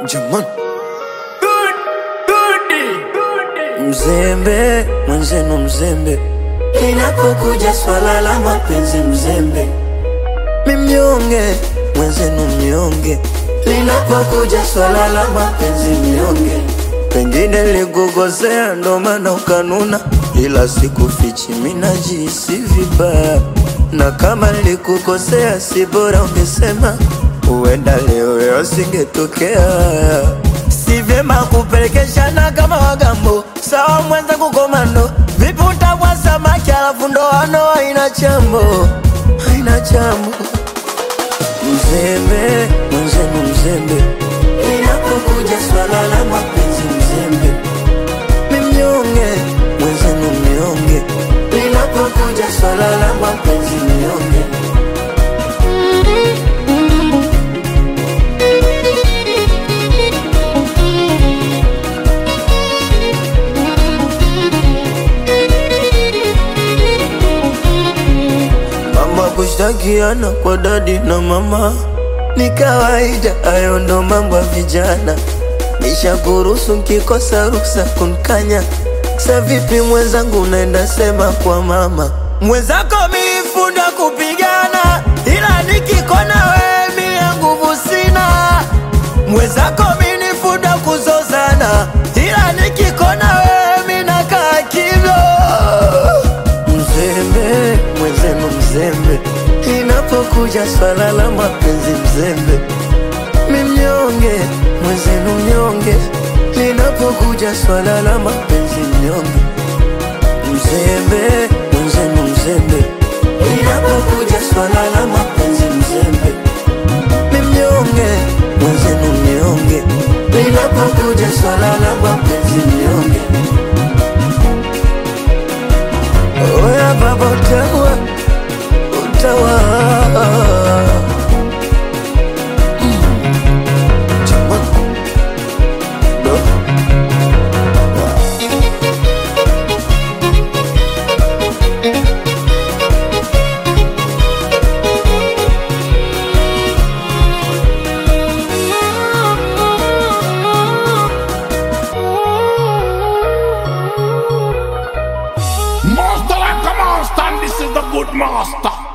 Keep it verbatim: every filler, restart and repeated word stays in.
Jamani mzembe, mwenzenu mzembe, linapokuja swala la mapenzi mzembe. Mimnyonge, mwenzenu mnyonge, linapokuja swala la mapenzi mnyonge. Pengine nilikukosea ndo maana ukanuna, ila sikufichi mina jihisi vibaya. Na kama nilikukosea si bora ungesema, uenda leo yo singetokea. Si vyema kupelekeshana kama wagambo, sawa mwenzangu komando. Vipi utakuwa samaki alafu ndoano haina chambo, haina chambo. Mzembe, mwenzenu mzembe, linapokuja swala la mapenzi mzembe. Mimnyonge, mwenzenu mnyonge, linapokuja swala la mapenzi mnyonge. Kushtakiana kwa dadi na mama ni kawaida, ayo ndo mambo ya vijana. Nishakuruhusu nkikosa ruksa kunkanya. Sa vipi mwenzangu unaenda sema kwa mama? Mwenzako milifunda kupigana, ila nikikona we mie nguvu sina. Mwenzako milifunda kuzozana, ila nikikona we mina kaa kimya. Mzembe, mwenzenu mzembe, inapokuja swala la mapenzi mzembe. Mimnyonge, mwenzenu mnyonge, linapokuja swala la mapenzi mnyonge. Mzembe, mwenzenu mzembe, linapokuja swala la mapenzi mzembe. Mimnyonge, mwenzenu mnyonge, linapokuja swala la mapenzi mnyonge. Oya baba utawa, utawa Master like a master, and this is the good master.